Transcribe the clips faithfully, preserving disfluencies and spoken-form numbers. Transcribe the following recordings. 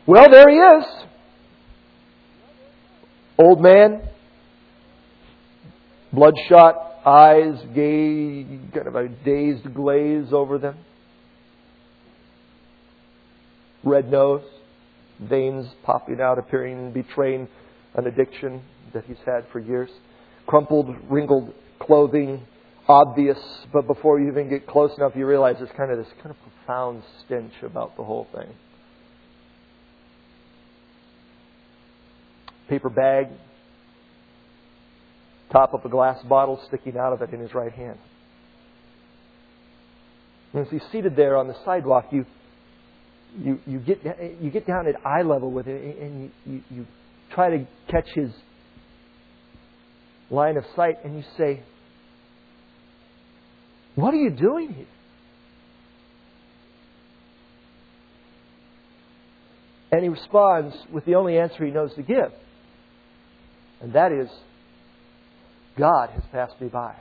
Well, there he is. Old man. Bloodshot eyes, gay, kind of a dazed glaze over them. Red nose. Veins popping out, appearing and betraying an addiction that he's had for years. Crumpled, wrinkled clothing, obvious, but before you even get close enough, you realize there's kind of this kind of profound stench about the whole thing. Paper bag, top of a glass bottle sticking out of it in his right hand. And as he's seated there on the sidewalk, you you you get you get down at eye level with it, and you, you, you try to catch his line of sight, and you say, "What are you doing here?" And he responds with the only answer he knows to give. And that is, God has passed me by.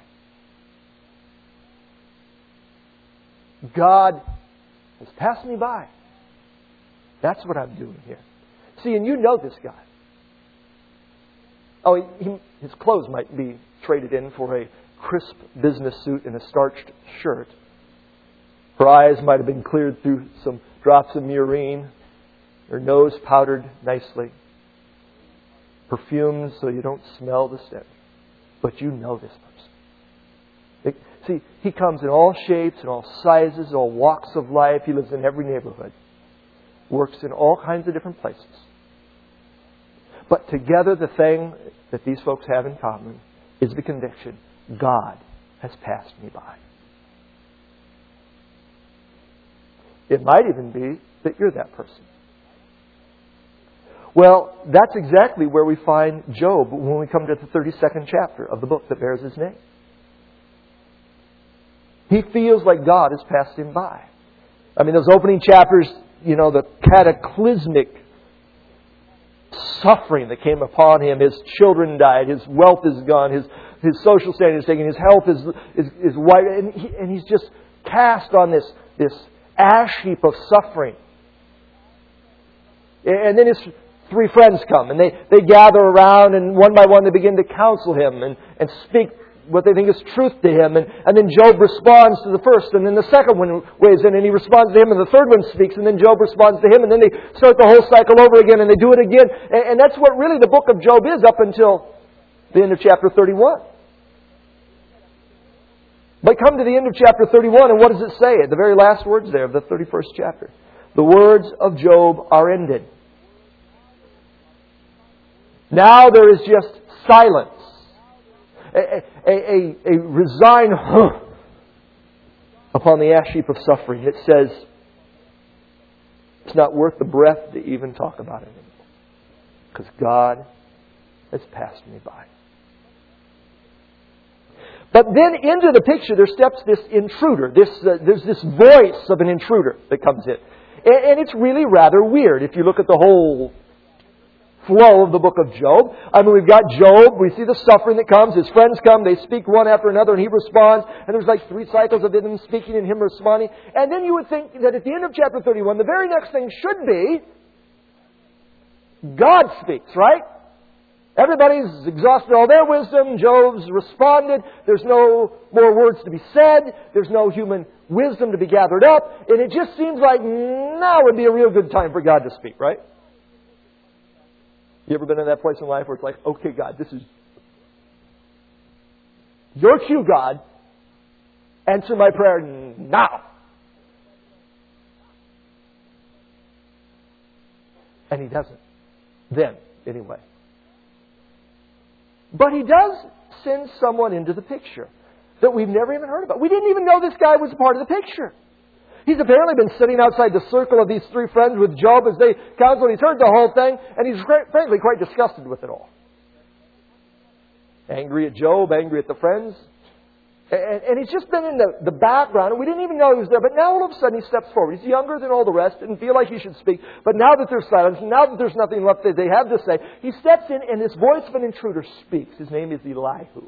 God has passed me by. That's what I'm doing here. See, and you know this guy. Oh, he, he, his clothes might be traded in for a crisp business suit and a starched shirt. Her eyes might have been cleared through some drops of murine. Her nose powdered nicely. Perfumed so you don't smell the stench. But you know this person. See, he comes in all shapes and all sizes, all walks of life. He lives in every neighborhood. Works in all kinds of different places. But together the thing that these folks have in common is the conviction, God has passed me by. It might even be that you're that person. Well, that's exactly where we find Job when we come to the thirty-second chapter of the book that bears his name. He feels like God has passed him by. I mean, those opening chapters, you know, the cataclysmic suffering that came upon him. His children died. His wealth is gone. His his social standing is taken. His health is is, is wiped. And, he, and he's just cast on this, this ash heap of suffering. And then his three friends come, and they, they gather around, and one by one they begin to counsel him and, and speak what they think is truth to him. And, and then Job responds to the first, and then the second one weighs in, and he responds to him, and the third one speaks, and then Job responds to him, and then they start the whole cycle over again, and they do it again. And, and that's what really the book of Job is up until the end of chapter thirty-one. But come to the end of chapter thirty-one, and what does it say at the very last words there of the thirty-first chapter? The words of Job are ended. Now there is just silence. A, a, a, a resigned huh upon the ash heap of suffering. It says, it's not worth the breath to even talk about it anymore. Because God has passed me by. But then into the picture there steps this intruder. This uh, There's this voice of an intruder that comes in. And, and it's really rather weird if you look at the whole flow of the book of Job. I mean, we've got Job. We see the suffering that comes. His friends come. They speak one after another, and he responds. And there's like three cycles of them speaking and him responding. And then you would think that at the end of chapter thirty-one, the very next thing should be God speaks, right? Everybody's exhausted all their wisdom. Job's responded. There's no more words to be said. There's no human wisdom to be gathered up. And it just seems like now would be a real good time for God to speak, right? You ever been in that place in life where it's like, okay, God, this is your cue, God. Answer my prayer now. And He doesn't. Then, anyway. But He does send someone into the picture that we've never even heard about. We didn't even know this guy was a part of the picture. He's apparently been sitting outside the circle of these three friends with Job as they counsel. He's heard the whole thing, and he's frankly quite disgusted with it all. Angry at Job, angry at the friends. And, and he's just been in the, the background, and we didn't even know he was there. But now all of a sudden he steps forward. He's younger than all the rest, didn't feel like he should speak. But now that there's silence, now that there's nothing left that they have to say, he steps in, and this voice of an intruder speaks. His name is Elihu.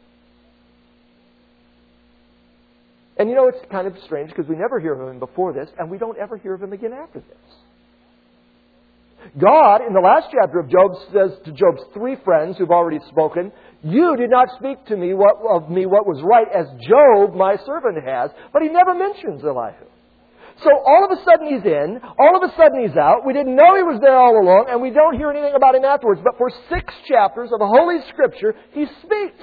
And you know, it's kind of strange because we never hear of him before this, and we don't ever hear of him again after this. God, in the last chapter of Job, says to Job's three friends who've already spoken, you did not speak to me what, of me what was right, as Job, my servant, has. But he never mentions Elihu. So all of a sudden he's in, all of a sudden he's out. We didn't know he was there all along, and we don't hear anything about him afterwards. But for six chapters of Holy Scripture, he speaks.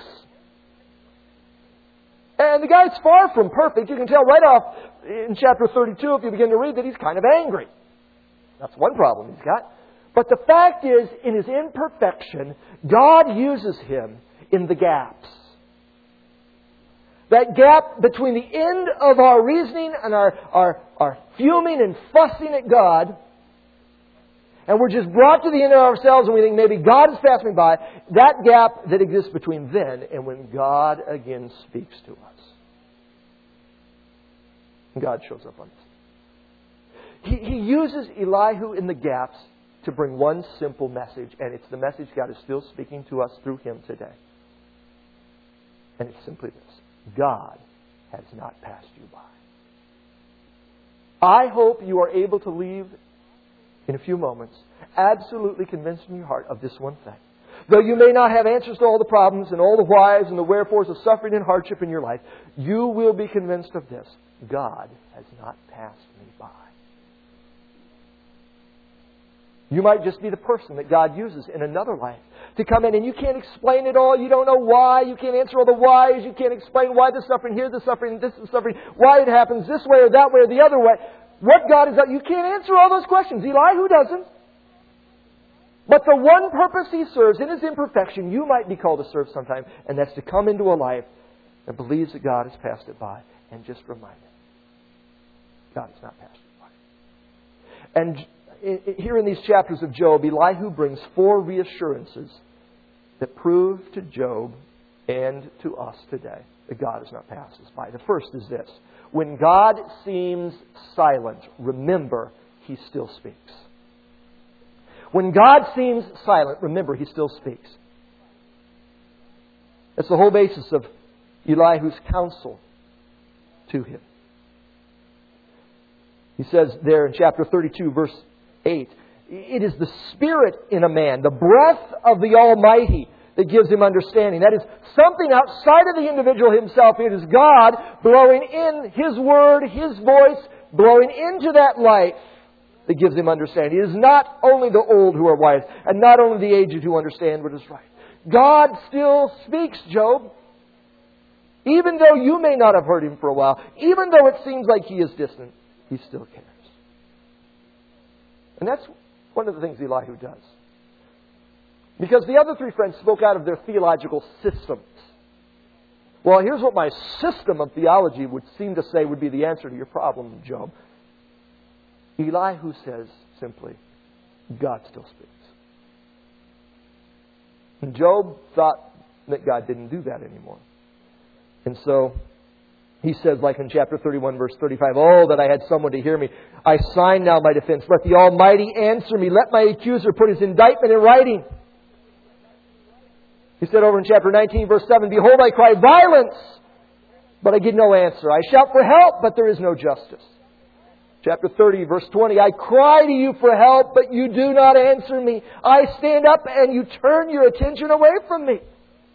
And the guy's far from perfect. You can tell right off in chapter thirty-two, if you begin to read, that he's kind of angry. That's one problem he's got. But the fact is, in his imperfection, God uses him in the gaps. That gap between the end of our reasoning and our, our, our fuming and fussing at God, and we're just brought to the end of ourselves and we think maybe God has passed me by, that gap that exists between then and when God again speaks to us. God shows up on this. He, he uses Elihu in the gaps to bring one simple message, and it's the message God is still speaking to us through him today. And it's simply this: God has not passed you by. I hope you are able to leave in a few moments absolutely convinced in your heart of this one thing. Though you may not have answers to all the problems and all the whys and the wherefores of suffering and hardship in your life, you will be convinced of this: God has not passed me by. You might just be the person that God uses in another life to come in, and you can't explain it all. You don't know why. You can't answer all the whys. You can't explain why the suffering, here's the suffering, this is suffering, why it happens this way or that way or the other way. What God is up. You can't answer all those questions. Elihu doesn't. But the one purpose he serves in his imperfection, you might be called to serve sometime, and that's to come into a life that believes that God has passed it by, and just remind it: God has not passed it by. And here in these chapters of Job, Elihu brings four reassurances that prove to Job and to us today that God has not passed us by. The first is this: when God seems silent, remember He still speaks. When God seems silent, remember He still speaks. That's the whole basis of Elihu's counsel to him. He says there in chapter thirty-two, verse eight, it is the Spirit in a man, the breath of the Almighty, that gives him understanding. That is something outside of the individual himself. It is God blowing in His Word, His voice, blowing into that life that gives him understanding. It is not only the old who are wise, and not only the aged who understand what is right. God still speaks, Job. Even though you may not have heard Him for a while, even though it seems like He is distant, He still cares. And that's one of the things Elihu does. Because the other three friends spoke out of their theological systems. Well, here's what my system of theology would seem to say would be the answer to your problem, Job. Elihu says simply, God still speaks. And Job thought that God didn't do that anymore. And so he says, like in chapter thirty-one, verse thirty-five, oh, that I had someone to hear me. I sign now my defense. Let the Almighty answer me. Let my accuser put his indictment in writing. He said over in chapter nineteen, verse seven, behold, I cry violence, but I get no answer. I shout for help, but there is no justice. Chapter thirty, verse twenty, I cry to you for help, but you do not answer me. I stand up and you turn your attention away from me.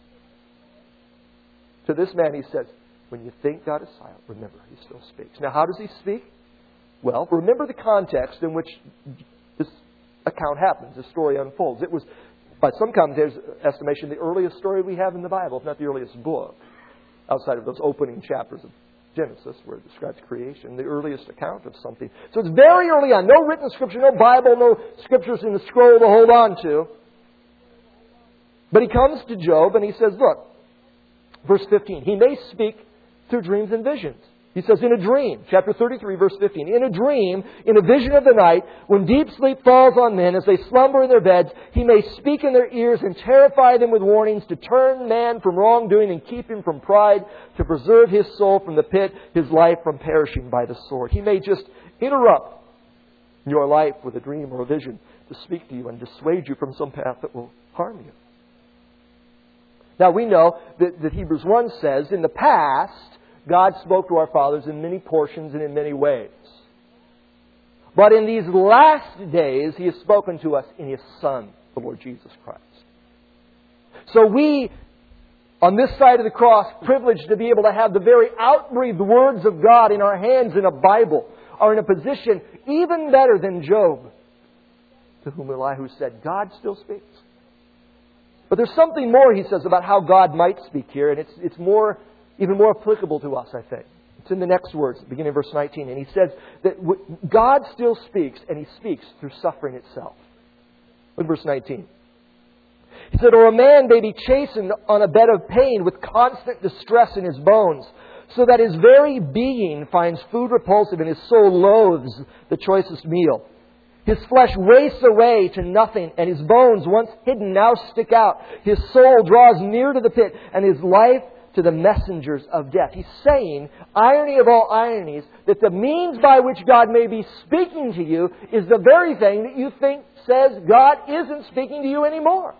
To this man he says, when you think God is silent, remember He still speaks. Now, how does He speak? Well, remember the context in which this account happens, this story unfolds. It was, by some commentators' estimation, the earliest story we have in the Bible, if not the earliest book, outside of those opening chapters of Genesis, where it describes creation, the earliest account of something. So it's very early on. No written Scripture, no Bible, no Scriptures in the scroll to hold on to. But he comes to Job and he says, look, verse fifteen, he may speak through dreams and visions. He says, in a dream, chapter thirty-three, verse fifteen, in a dream, in a vision of the night, when deep sleep falls on men as they slumber in their beds, He may speak in their ears and terrify them with warnings to turn man from wrongdoing and keep him from pride, to preserve his soul from the pit, his life from perishing by the sword. He may just interrupt your life with a dream or a vision to speak to you and dissuade you from some path that will harm you. Now we know that, that Hebrews one says, in the past, God spoke to our fathers in many portions and in many ways. But in these last days, He has spoken to us in His Son, the Lord Jesus Christ. So we, on this side of the cross, privileged to be able to have the very outbreathed words of God in our hands in a Bible, are in a position even better than Job, to whom Elihu said, God still speaks. But there's something more, he says, about how God might speak here, and it's, it's more, even more applicable to us, I think. It's in the next words, beginning of verse nineteen. And he says that God still speaks, and He speaks through suffering itself. Look at verse nineteen. He said, or a man may be chastened on a bed of pain with constant distress in his bones, so that his very being finds food repulsive and his soul loathes the choicest meal. His flesh wastes away to nothing, and his bones, once hidden, now stick out. His soul draws near to the pit, and his life to the messengers of death. He's saying, irony of all ironies, that the means by which God may be speaking to you is the very thing that you think says God isn't speaking to you anymore.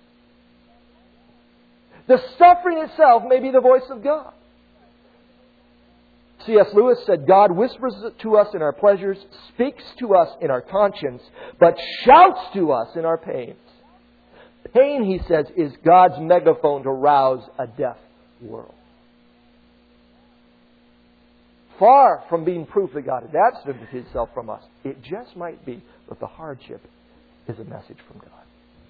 The suffering itself may be the voice of God. C S Lewis said, God whispers to us in our pleasures, speaks to us in our conscience, but shouts to us in our pains. Pain, he says, is God's megaphone to rouse a deaf world. Far from being proof that God has absented Himself from us, it just might be that the hardship is a message from God.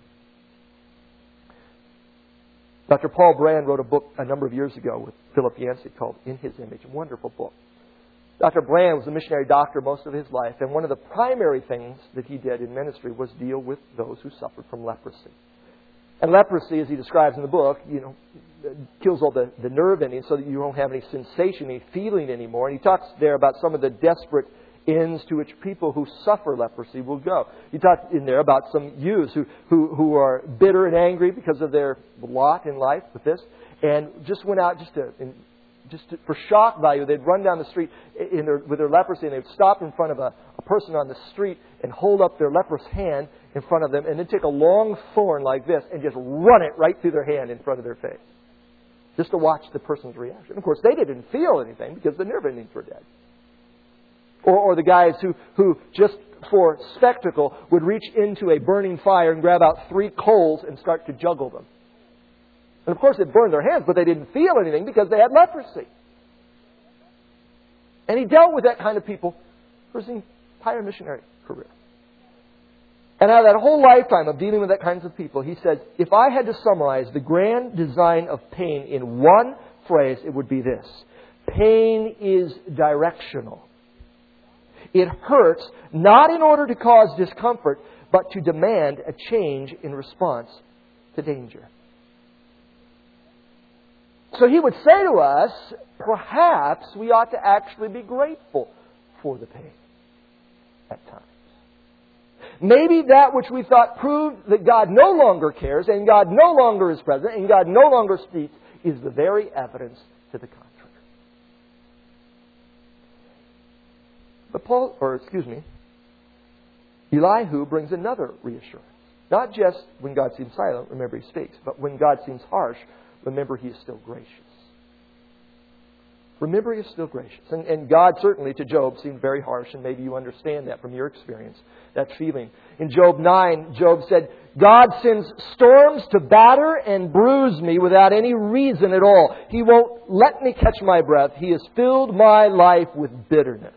Doctor Paul Brand wrote a book a number of years ago with Philip Yancey called In His Image. A wonderful book. Doctor Brand was a missionary doctor most of his life, and one of the primary things that he did in ministry was deal with those who suffered from leprosy. And leprosy, as he describes in the book, you know, kills all the, the nerve endings so that you don't have any sensation, any feeling anymore. And he talks there about some of the desperate ends to which people who suffer leprosy will go. He talked in there about some youths who, who, who are bitter and angry because of their lot in life with this, and just went out just to, in, just to, for shock value. They'd run down the street in their, with their leprosy, and they'd stop in front of a, a person on the street and hold up their leprous hand in front of them, and then take a long thorn like this and just run it right through their hand in front of their face, just to watch the person's reaction. Of course, they didn't feel anything because the nerve endings were dead. Or, or the guys who, who, just for spectacle, would reach into a burning fire and grab out three coals and start to juggle them. And of course it burned their hands, but they didn't feel anything because they had leprosy. And he dealt with that kind of people for his entire missionary career. And out of that whole lifetime of dealing with that kinds of people, he says, if I had to summarize the grand design of pain in one phrase, it would be this. Pain is directional. It hurts not in order to cause discomfort, but to demand a change in response to danger. So he would say to us, perhaps we ought to actually be grateful for the pain at times. Maybe that which we thought proved that God no longer cares, and God no longer is present, and God no longer speaks, is the very evidence to the contrary. But Paul, or excuse me, Elihu brings another reassurance. Not just when God seems silent, remember He speaks, but when God seems harsh, remember He is still gracious. Remember He is still gracious. And, and God certainly to Job seemed very harsh, and maybe you understand that from your experience, that feeling. In Job nine, Job said, God sends storms to batter and bruise me without any reason at all. He won't let me catch my breath. He has filled my life with bitterness.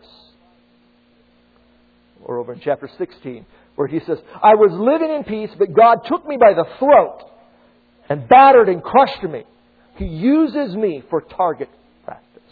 Or over in chapter sixteen, where he says, I was living in peace, but God took me by the throat and battered and crushed me. He uses me for target practice.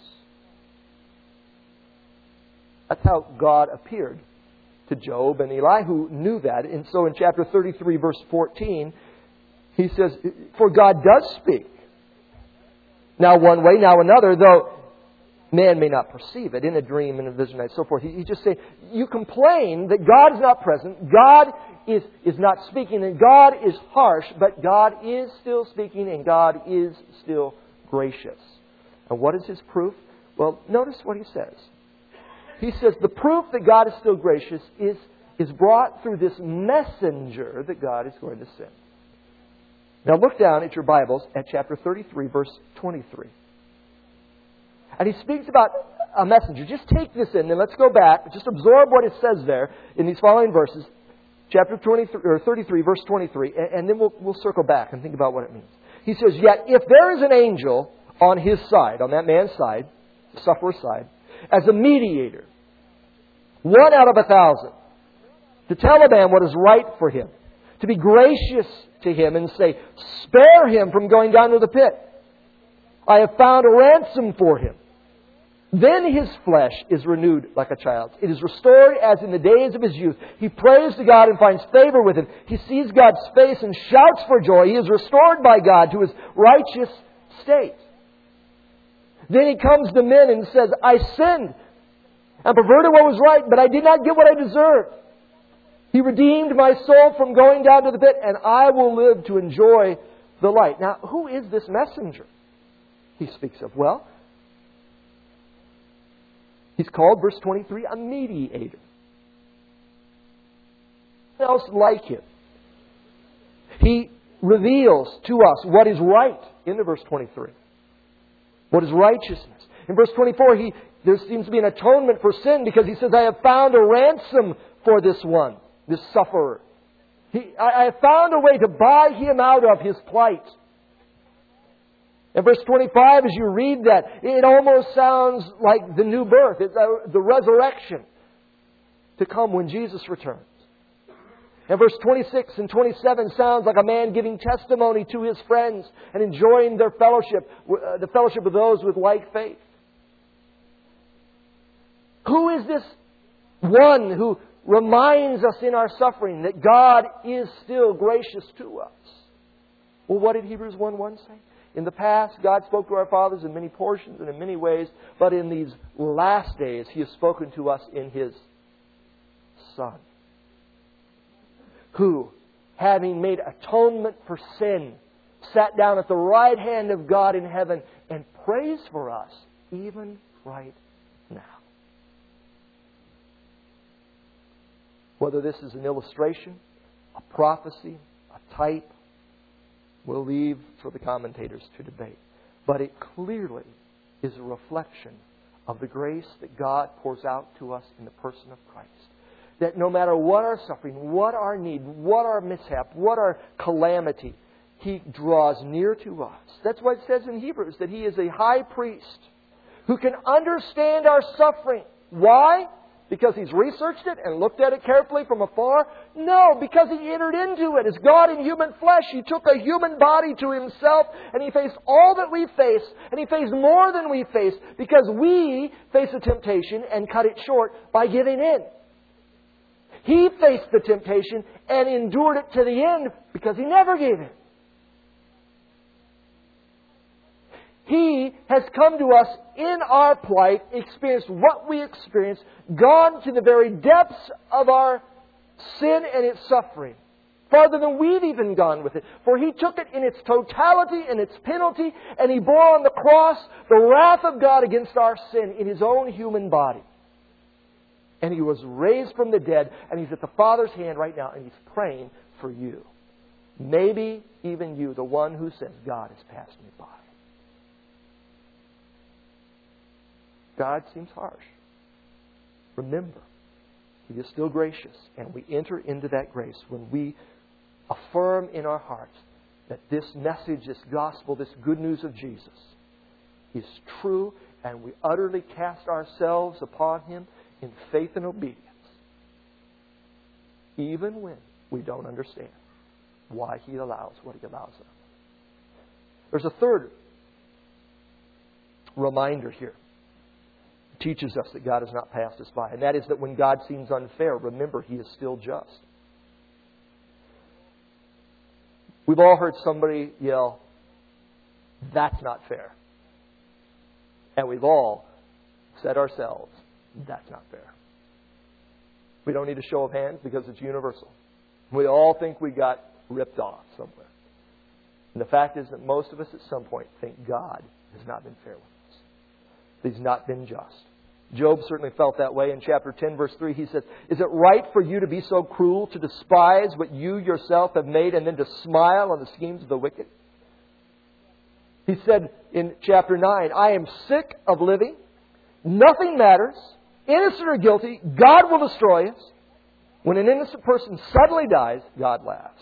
That's how God appeared to Job, and Elihu knew that. And so in chapter thirty-three, verse fourteen, he says, for God does speak. Now one way, now another, though man may not perceive it in a dream, in a vision, and so forth. He, he just say, you complain that God is not present, God is, is not speaking, and God is harsh, but God is still speaking, and God is still gracious. And what is His proof? Well, notice what he says. He says the proof that God is still gracious is, is brought through this messenger that God is going to send. Now look down at your Bibles at chapter thirty-three, verse twenty-three. And he speaks about a messenger. Just take this in, and let's go back. Just absorb what it says there in these following verses. Chapter twenty-three, or thirty-three, verse twenty-three. And then we'll, we'll circle back and think about what it means. He says, "Yet if there is an angel on his side," on that man's side, the sufferer's side, "as a mediator, one out of a thousand, to tell a man what is right for him, to be gracious to him and say, 'Spare him from going down to the pit. I have found a ransom for him.' Then his flesh is renewed like a child's. It is restored as in the days of his youth. He prays to God and finds favor with Him. He sees God's face and shouts for joy. He is restored by God to his righteous state. Then he comes to men and says, 'I sinned and perverted what was right, but I did not get what I deserved. He redeemed my soul from going down to the pit, and I will live to enjoy the light.'" Now, who is this messenger he speaks of? Well, he's called, verse twenty-three, a mediator. What else like him? He reveals to us what is right in the verse twenty-three. What is righteousness? In verse twenty-four, he, there seems to be an atonement for sin because he says, "I have found a ransom for this one, this sufferer." He, I, I have found a way to buy him out of his plight. In verse twenty-five, as you read that, it almost sounds like the new birth. It's the resurrection to come when Jesus returns. And verse twenty-six and twenty-seven sounds like a man giving testimony to his friends and enjoying their fellowship, uh, the fellowship of those with like faith. Who is this one who reminds us in our suffering that God is still gracious to us? Well, what did Hebrews one one say? In the past, God spoke to our fathers in many portions and in many ways, but in these last days, He has spoken to us in His Son, who, having made atonement for sin, sat down at the right hand of God in heaven and prays for us, even right now. Whether this is an illustration, a prophecy, a type, we'll leave for the commentators to debate. But it clearly is a reflection of the grace that God pours out to us in the person of Christ. That no matter what our suffering, what our need, what our mishap, what our calamity, He draws near to us. That's what it says in Hebrews, that He is a high priest who can understand our suffering. Why? Because He's researched it and looked at it carefully from afar? No, because He entered into it. As God in human flesh, He took a human body to Himself and He faced all that we face, and He faced more than we face because we face a temptation and cut it short by giving in. He faced the temptation and endured it to the end because He never gave in. He has come to us in our plight, experienced what we experienced, gone to the very depths of our sin and its suffering, farther than we've even gone with it. For He took it in its totality and its penalty, and He bore on the cross the wrath of God against our sin in His own human body. And He was raised from the dead, and He's at the Father's hand right now, and He's praying for you. Maybe even you, the one who says, "God has passed me by." God seems harsh. Remember, He is still gracious, and we enter into that grace when we affirm in our hearts that this message, this gospel, this good news of Jesus is true, and we utterly cast ourselves upon Him in faith and obedience, even when we don't understand why He allows what He allows us. There's a third reminder here. Teaches us that God has not passed us by. And that is that when God seems unfair, remember He is still just. We've all heard somebody yell, "That's not fair." And we've all said ourselves, "That's not fair." We don't need a show of hands because it's universal. We all think we got ripped off somewhere. And the fact is that most of us at some point think God has not been fair with us. He's not been just. Job certainly felt that way. In chapter ten, verse three, he says, "Is it right for you to be so cruel, to despise what you yourself have made, and then to smile on the schemes of the wicked?" He said in chapter nine, I am sick of living. Nothing matters. Innocent or guilty, God will destroy us. When an innocent person suddenly dies, God laughs.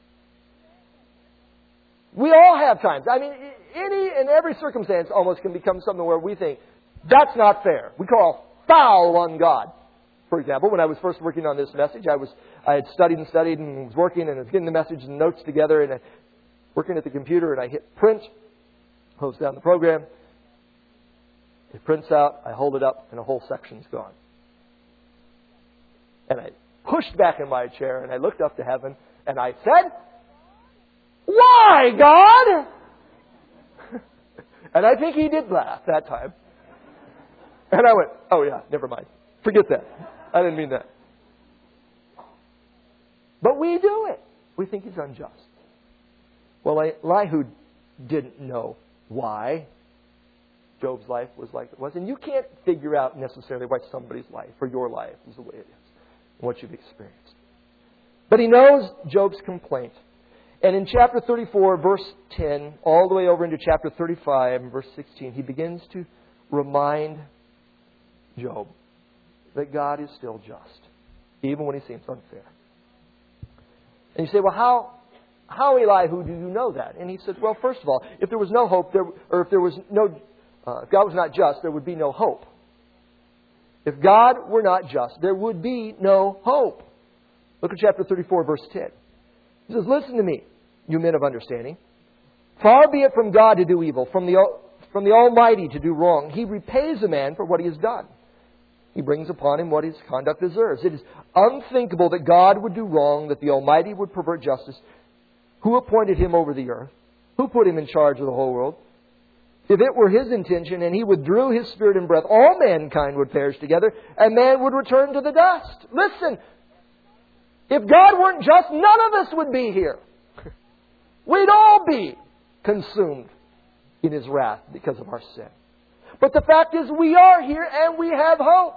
We all have times. I mean, any and every circumstance almost can become something where we think, that's not fair. We call foul on God. For example, when I was first working on this message, I was I had studied and studied and was working and was getting the message and notes together and I, working at the computer, and I hit print, close down the program. It prints out, I hold it up, and a whole section's gone. And I pushed back in my chair and I looked up to heaven and I said, why, God? And I think He did laugh that time. And I went, oh yeah, never mind. Forget that. I didn't mean that. But we do it. We think He's unjust. Well, Elihu didn't know why Job's life was like it was. And you can't figure out necessarily why somebody's life or your life is the way it is, and what you've experienced. But he knows Job's complaint. And in chapter thirty-four, verse ten, all the way over into chapter thirty-five, verse sixteen, he begins to remind Job that God is still just, even when He seems unfair. And you say, well, how, how Elihu, do you know that? And he said, well, first of all, if there was no hope, there, or if there was no, uh, if God was not just, there would be no hope. If God were not just, there would be no hope. Look at chapter thirty-four, verse ten. He says, listen to me, you men of understanding. Far be it from God to do evil, from the, from the Almighty to do wrong. He repays a man for what he has done. He brings upon him what his conduct deserves. It is unthinkable that God would do wrong, that the Almighty would pervert justice. Who appointed Him over the earth? Who put Him in charge of the whole world? If it were His intention and He withdrew His Spirit and breath, all mankind would perish together and man would return to the dust. Listen, if God weren't just, none of us would be here. We'd all be consumed in His wrath because of our sin. But the fact is, we are here and we have hope.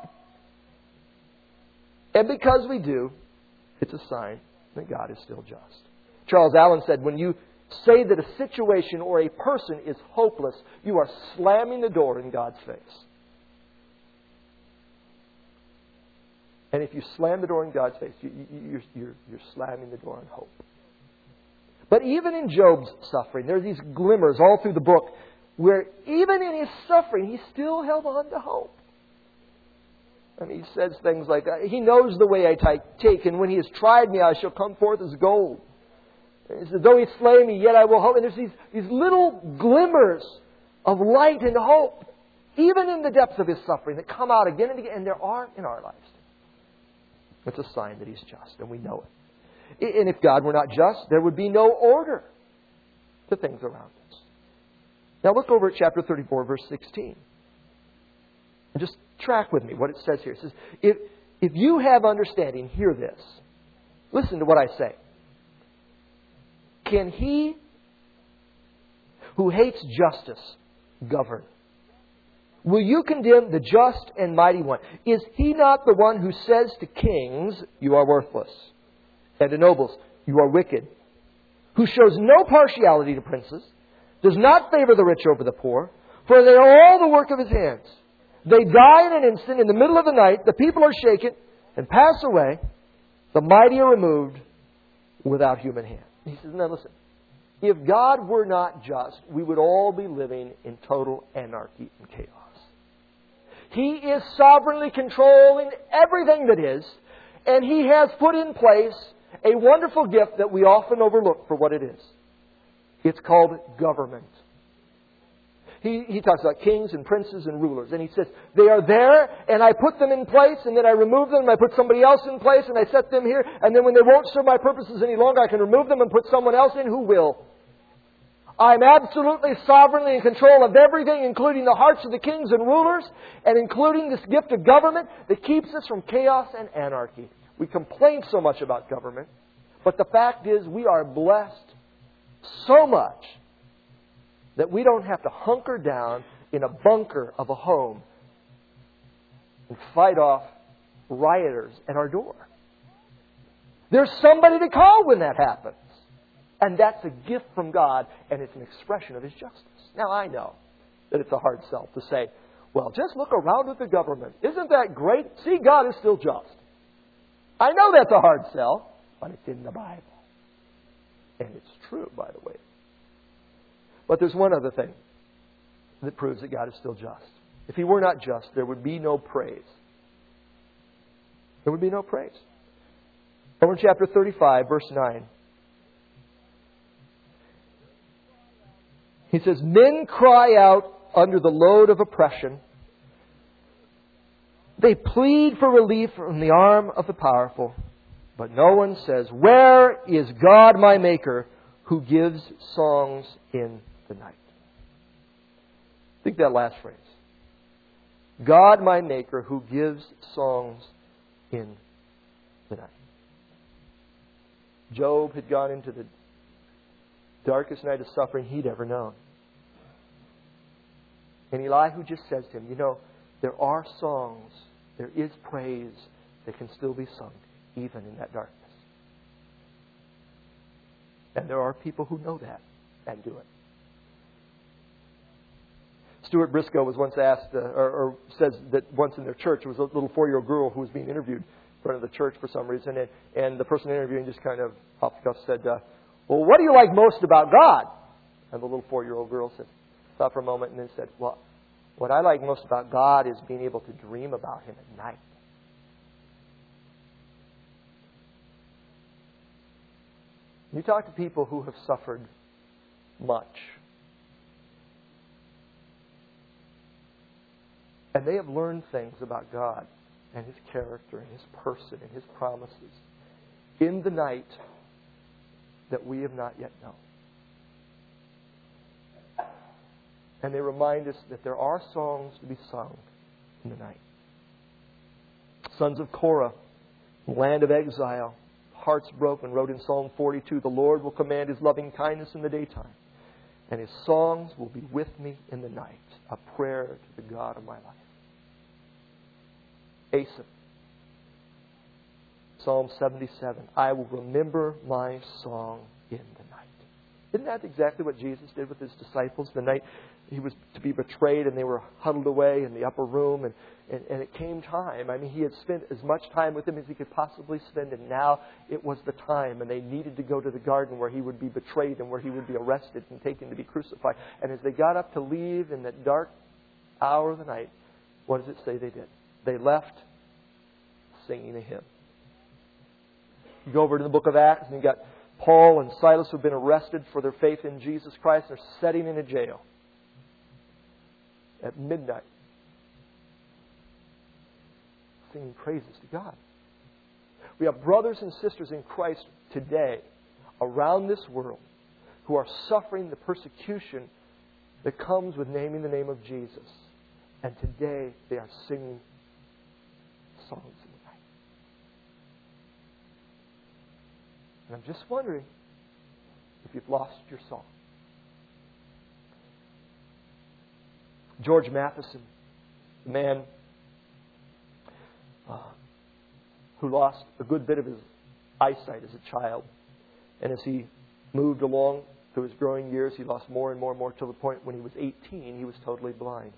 And because we do, it's a sign that God is still just. Charles Allen said, when you say that a situation or a person is hopeless, you are slamming the door in God's face. And if you slam the door in God's face, you, you, you're, you're, you're slamming the door on hope. But even in Job's suffering, there are these glimmers all through the book where even in his suffering, he still held on to hope. And he says things like, He knows the way I take, and when He has tried me, I shall come forth as gold. And he says, though He slay me, yet I will hope. And there's these, these little glimmers of light and hope, even in the depths of his suffering, that come out again and again. And there are in our lives. It's a sign that He's just, and we know it. And if God were not just, there would be no order to things around us. Now look over at chapter thirty-four, verse sixteen. And just track with me what it says here. It says, if, if you have understanding, hear this. Listen to what I say. Can He who hates justice govern? Will you condemn the just and mighty one? Is He not the one who says to kings, you are worthless, and to nobles, you are wicked, who shows no partiality to princes, does not favor the rich over the poor, for they are all the work of His hands. They die in an instant, in the middle of the night, the people are shaken and pass away, the mighty are removed without human hand. He says, now listen, if God were not just, we would all be living in total anarchy and chaos. He is sovereignly controlling everything that is, and He has put in place a wonderful gift that we often overlook for what it is. It's called government. He, he talks about kings and princes and rulers. And he says, they are there, and I put them in place, and then I remove them, and I put somebody else in place, and I set them here. And then when they won't serve my purposes any longer, I can remove them and put someone else in who will. I'm absolutely sovereignly in control of everything, including the hearts of the kings and rulers, and including this gift of government that keeps us from chaos and anarchy. We complain so much about government, but the fact is we are blessed so much that we don't have to hunker down in a bunker of a home and fight off rioters at our door. There's somebody to call when that happens. And that's a gift from God, and it's an expression of His justice. Now, I know that it's a hard sell to say, well, just look around at the government. Isn't that great? See, God is still just. I know that's a hard sell, but it's in the Bible. And it's true, by the way. But there's one other thing that proves that God is still just. If He were not just, there would be no praise. There would be no praise. Over in chapter thirty-five, verse nine. He says, men cry out under the load of oppression. They plead for relief from the arm of the powerful. But no one says, where is God my Maker who gives songs in the night? Think that last phrase. God my Maker who gives songs in the night. Job had gone into the darkest night of suffering he'd ever known. And Elihu just says to him, you know, there are songs, there is praise that can still be sung even in that darkness. And there are people who know that and do it. Stuart Briscoe was once asked, uh, or, or says that once in their church, there was a little four-year-old girl who was being interviewed in front of the church for some reason, and, and the person interviewing just kind of off the cuff said, uh, well, what do you like most about God? And the little four-year-old girl said, thought for a moment and then said, well, what I like most about God is being able to dream about Him at night. You talk to people who have suffered much, and they have learned things about God and His character and His person and His promises in the night that we have not yet known. And they remind us that there are songs to be sung in the night. Sons of Korah, land of exile, hearts broken, wrote in Psalm forty-two, the Lord will command His loving kindness in the daytime, and His songs will be with me in the night, a prayer to the God of my life. Asaph, Psalm seventy-seven, I will remember my song in the night. Isn't that exactly what Jesus did with His disciples the night He was to be betrayed and they were huddled away in the upper room and, and, and it came time. I mean, He had spent as much time with them as He could possibly spend, and now it was the time, and they needed to go to the garden where He would be betrayed and where He would be arrested and taken to be crucified. And as they got up to leave in that dark hour of the night, what does it say they did? They left singing a hymn. You go over to the book of Acts and you got Paul and Silas who have been arrested for their faith in Jesus Christ. They're sitting in a jail at midnight, singing praises to God. We have brothers and sisters in Christ today around this world who are suffering the persecution that comes with naming the name of Jesus. And today they are singing songs in the night. And I'm just wondering if you've lost your song. George Matheson, the man uh, who lost a good bit of his eyesight as a child. And as he moved along through his growing years, he lost more and more and more to the point when he was eighteen, he was totally blind.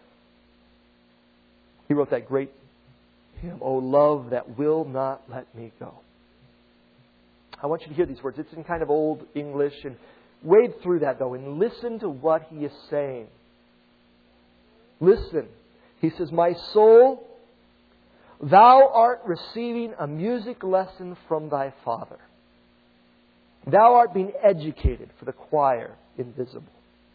He wrote that great hymn, O love that will not let me go. I want you to hear these words. It's in kind of old English. And wade through that, though, and listen to what he is saying. Listen. He says, my soul, thou art receiving a music lesson from thy Father. Thou art being educated for the choir invisible.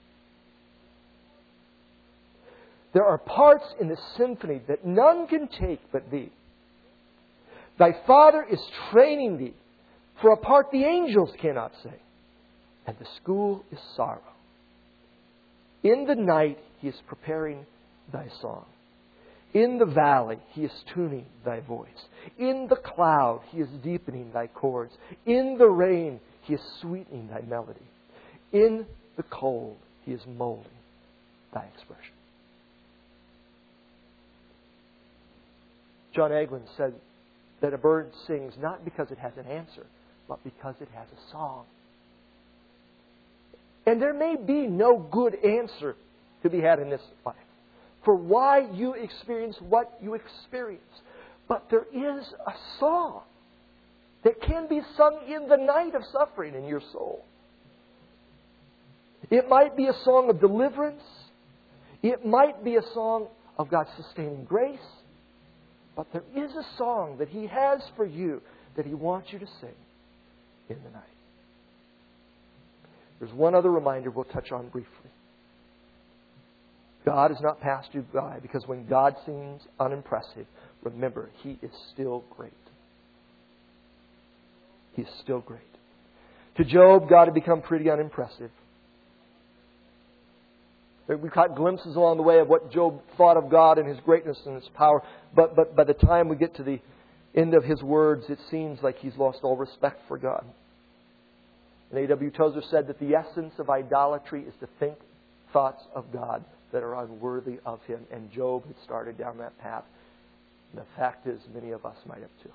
There are parts in the symphony that none can take but thee. Thy Father is training thee for a part the angels cannot sing. And the school is sorrow. In the night He is preparing thy song. In the valley He is tuning thy voice. In the cloud He is deepening thy chords. In the rain He is sweetening thy melody. In the cold He is molding thy expression. John Eglin said that a bird sings not because it has an answer, but because it has a song. And there may be no good answer to be had in this life for why you experience what you experience. But there is a song that can be sung in the night of suffering in your soul. It might be a song of deliverance. It might be a song of God's sustaining grace. But there is a song that He has for you that He wants you to sing in the night. There's one other reminder we'll touch on briefly. God has not passed you by, because when God seems unimpressive, remember, He is still great. He is still great. To Job, God had become pretty unimpressive. We caught glimpses along the way of what Job thought of God and His greatness and His power. But, but by the time we get to the end of his words, it seems like he's lost all respect for God. And A W Tozer said that the essence of idolatry is to think thoughts of God that are unworthy of Him. And Job had started down that path. And the fact is, many of us might have too.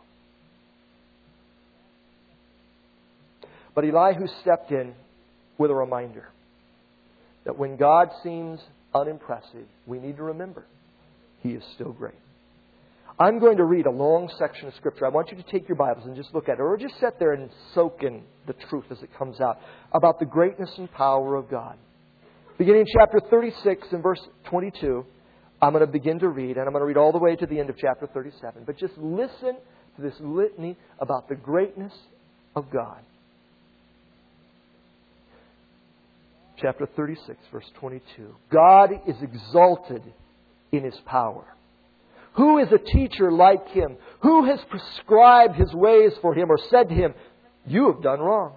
But Elihu stepped in with a reminder that when God seems unimpressive, we need to remember He is still great. I'm going to read a long section of Scripture. I want you to take your Bibles and just look at it, or just sit there and soak in the truth as it comes out about the greatness and power of God. Beginning in chapter thirty-six and verse twenty-two, I'm going to begin to read, and I'm going to read all the way to the end of chapter thirty-seven. But just listen to this litany about the greatness of God. Chapter thirty-six, verse twenty-two. God is exalted in His power. Who is a teacher like Him? Who has prescribed His ways for Him, or said to Him, "You have done wrong"?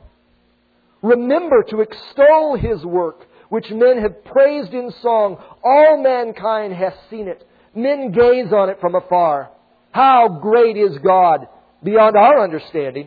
Remember to extol His work, which men have praised in song. All mankind hath seen it. Men gaze on it from afar. How great is God, beyond our understanding.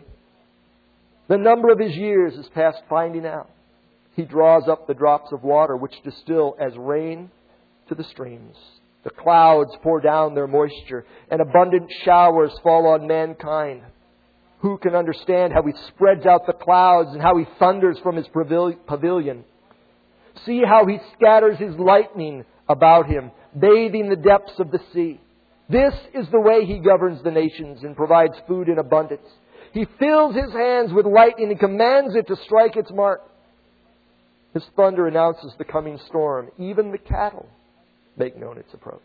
The number of His years is past finding out. He draws up the drops of water, which distill as rain to the streams. The clouds pour down their moisture, and abundant showers fall on mankind. Who can understand how He spreads out the clouds and how He thunders from His pavilion? See how He scatters His lightning about Him, bathing the depths of the sea. This is the way He governs the nations and provides food in abundance. He fills His hands with lightning and commands it to strike its mark. His thunder announces the coming storm. Even the cattle make known its approach.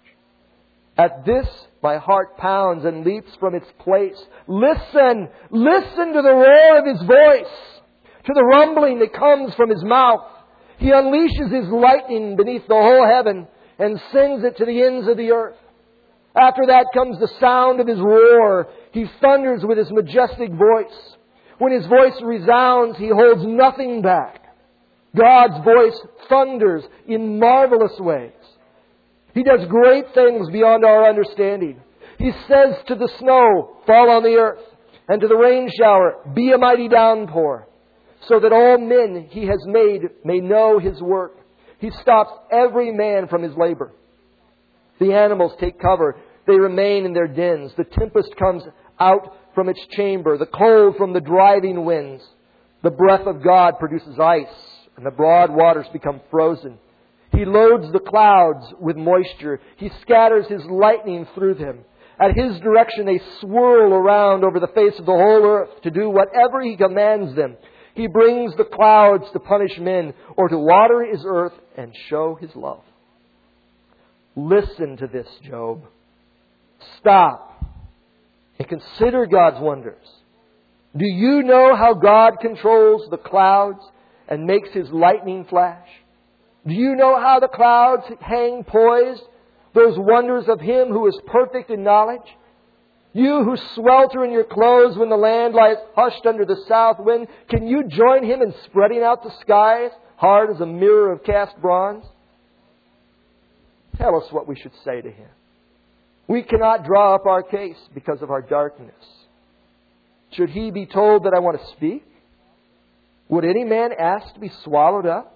At this, my heart pounds and leaps from its place. Listen, listen to the roar of His voice, to the rumbling that comes from His mouth. He unleashes His lightning beneath the whole heaven and sends it to the ends of the earth. After that comes the sound of His roar. He thunders with His majestic voice. When His voice resounds, He holds nothing back. God's voice thunders in marvelous ways. He does great things beyond our understanding. He says to the snow, "Fall on the earth," and to the rain shower, "Be a mighty downpour," so that all men He has made may know His work. He stops every man from his labor. The animals take cover. They remain in their dens. The tempest comes out from its chamber, the cold from the driving winds. The breath of God produces ice, and the broad waters become frozen. He loads the clouds with moisture. He scatters His lightning through them. At His direction they swirl around over the face of the whole earth to do whatever He commands them. He brings the clouds to punish men, or to water His earth and show His love. Listen to this, Job. Stop and consider God's wonders. Do you know how God controls the clouds and makes His lightning flash? Do you know how the clouds hang poised, those wonders of Him who is perfect in knowledge? You who swelter in your clothes when the land lies hushed under the south wind, can you join Him in spreading out the skies, hard as a mirror of cast bronze? Tell us what we should say to Him. We cannot draw up our case because of our darkness. Should He be told that I want to speak? Would any man ask to be swallowed up?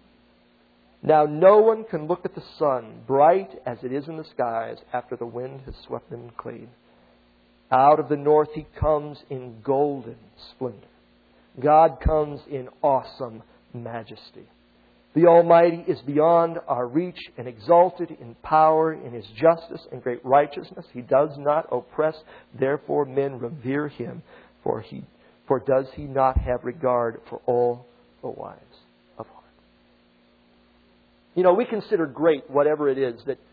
Now no one can look at the sun, bright as it is in the skies, after the wind has swept them clean. Out of the north He comes in golden splendor. God comes in awesome majesty. The Almighty is beyond our reach and exalted in power, in His justice and great righteousness. He does not oppress, therefore men revere Him. For He, for does He not have regard for all the wives of heart? You know, we consider great whatever it is that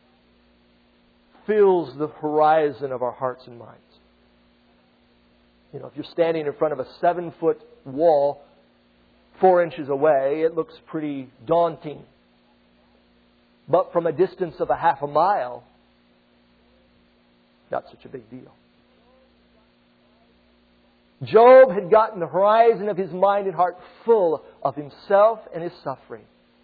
fills the horizon of our hearts and minds. You know, if you're standing in front of a seven-foot wall four inches away, it looks pretty daunting. But from a distance of a half a mile, not such a big deal. Job had gotten the horizon of his mind and heart full of himself and his suffering.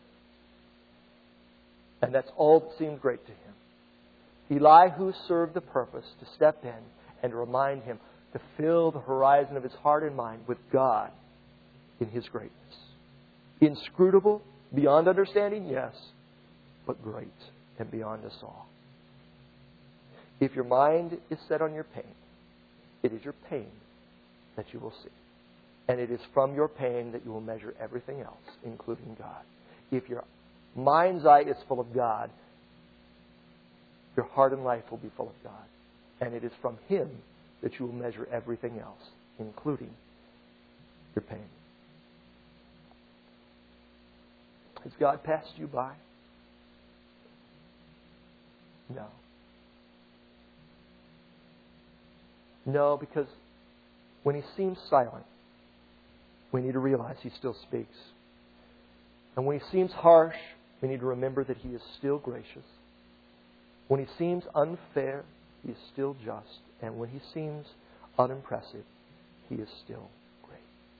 And that's all that seemed great to him. Elihu served the purpose to step in and to remind him to fill the horizon of his heart and mind with God in His greatness. Inscrutable, beyond understanding, yes, but great and beyond us all. If your mind is set on your pain, it is your pain that you will see. And it is from your pain that you will measure everything else, including God. If your mind's eye is full of God, your heart and life will be full of God. And it is from Him that you will measure everything else, including your pain. Has God passed you by? No. No, because when He seems silent, we need to realize He still speaks. And when He seems harsh, we need to remember that He is still gracious. When He seems unfair, He is still just. And when He seems unimpressive, He is still great.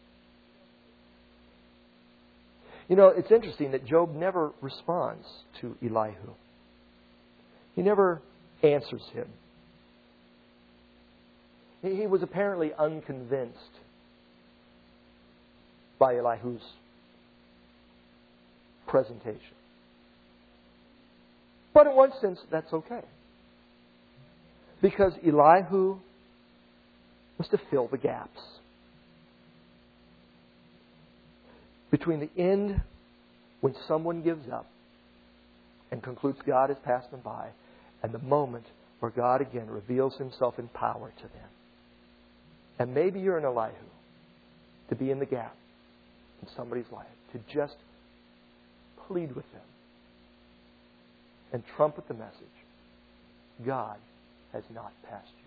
You know, it's interesting that Job never responds to Elihu. He never answers him. He was apparently unconvinced by Elihu's presentation. But in one sense, that's okay. Because Elihu was to fill the gaps between the end when someone gives up and concludes God has passed them by, and the moment where God again reveals Himself in power to them. And maybe you're an Elihu, to be in the gap in somebody's life, to just plead with them and trumpet the message. God has not passed you.